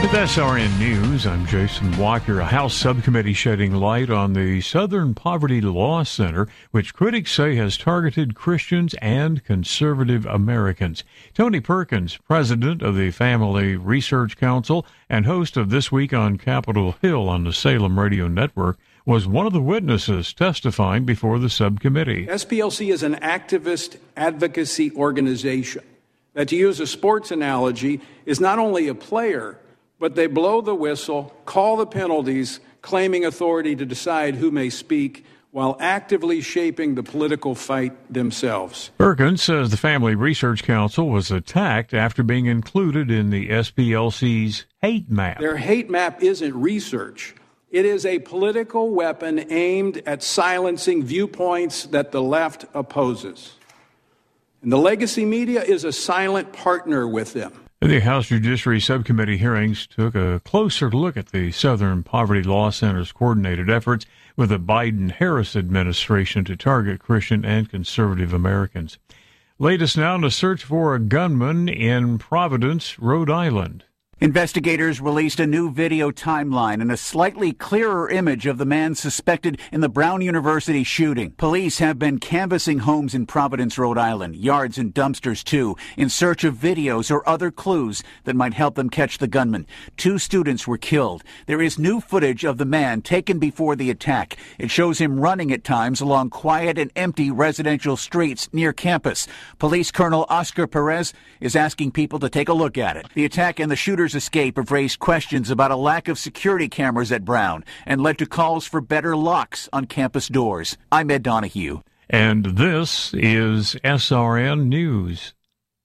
With SRN News, I'm Jason Walker. A House subcommittee shedding light on the Southern Poverty Law Center, which critics say has targeted Christians and conservative Americans. Tony Perkins, president of the Family Research Council and host of This Week on Capitol Hill on the Salem Radio Network, was one of the witnesses testifying before the subcommittee. SPLC is an activist advocacy organization that, to use a sports analogy, is not only a player, but they blow the whistle, call the penalties, claiming authority to decide who may speak, while actively shaping the political fight themselves. Perkins says the Family Research Council was attacked after being included in the SPLC's hate map. Their hate map isn't research. It is a political weapon aimed at silencing viewpoints that the left opposes. And the legacy media is a silent partner with them. The House Judiciary Subcommittee hearings took a closer look at the Southern Poverty Law Center's coordinated efforts with the Biden-Harris administration to target Christian and conservative Americans. Latest now in the search for a gunman in Providence, Rhode Island. Investigators released a new video timeline and a slightly clearer image of the man suspected in the Brown University shooting. Police have been canvassing homes in Providence, Rhode Island, yards and dumpsters too, in search of videos or other clues that might help them catch the gunman. 2 students were killed. There is new footage of the man taken before the attack. It shows him running at times along quiet and empty residential streets near campus. Police Colonel Oscar Perez is asking people to take a look at it. The attack and the shooter's escape have raised questions about a lack of security cameras at Brown and led to calls for better locks on campus doors. I'm Ed Donahue. And this is SRN News.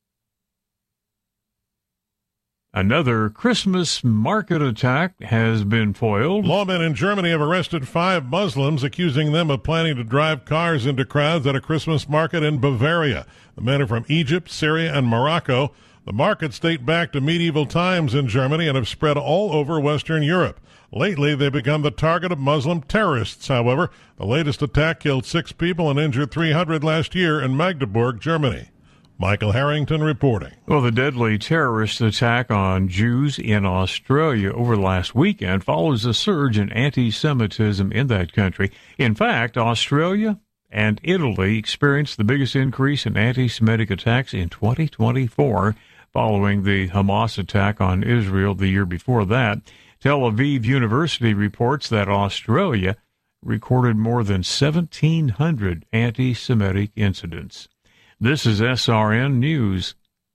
Another Christmas market attack has been foiled. Lawmen in Germany have arrested 5 Muslims, accusing them of planning to drive cars into crowds at a Christmas market in Bavaria. The men are from Egypt, Syria, and Morocco. The markets date back to medieval times in Germany and have spread all over Western Europe. Lately, they've become the target of Muslim terrorists, however. The latest attack killed 6 people and injured 300 last year in Magdeburg, Germany. Michael Harrington reporting. Well, the deadly terrorist attack on Jews in Australia over last weekend follows a surge in anti-Semitism in that country. In fact, Australia and Italy experienced the biggest increase in anti-Semitic attacks in 2024, following the Hamas attack on Israel the year before that. Tel Aviv University reports that Australia recorded more than 1,700 anti-Semitic incidents. This is SRN News.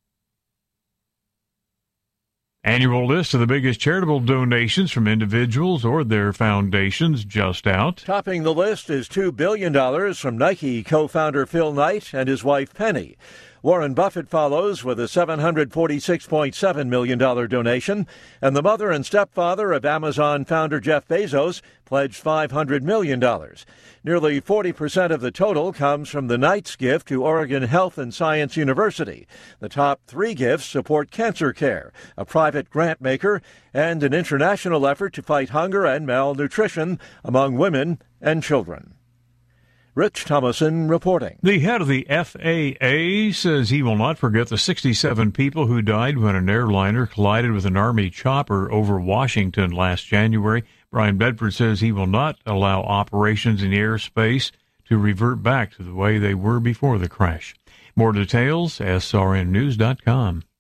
Annual list of the biggest charitable donations from individuals or their foundations just out. Topping the list is $2 billion from Nike co-founder Phil Knight and his wife Penny. Warren Buffett follows with a $746.7 million donation, and the mother and stepfather of Amazon founder Jeff Bezos pledged $500 million. Nearly 40% of the total comes from the Knight's gift to Oregon Health and Science University. The top 3 gifts support cancer care, a private grant maker, and an international effort to fight hunger and malnutrition among women and children. Rich Thomason reporting. The head of the FAA says he will not forget the 67 people who died when an airliner collided with an Army chopper over Washington last January. Brian Bedford says he will not allow operations in the airspace to revert back to the way they were before the crash. More details, srnnews.com.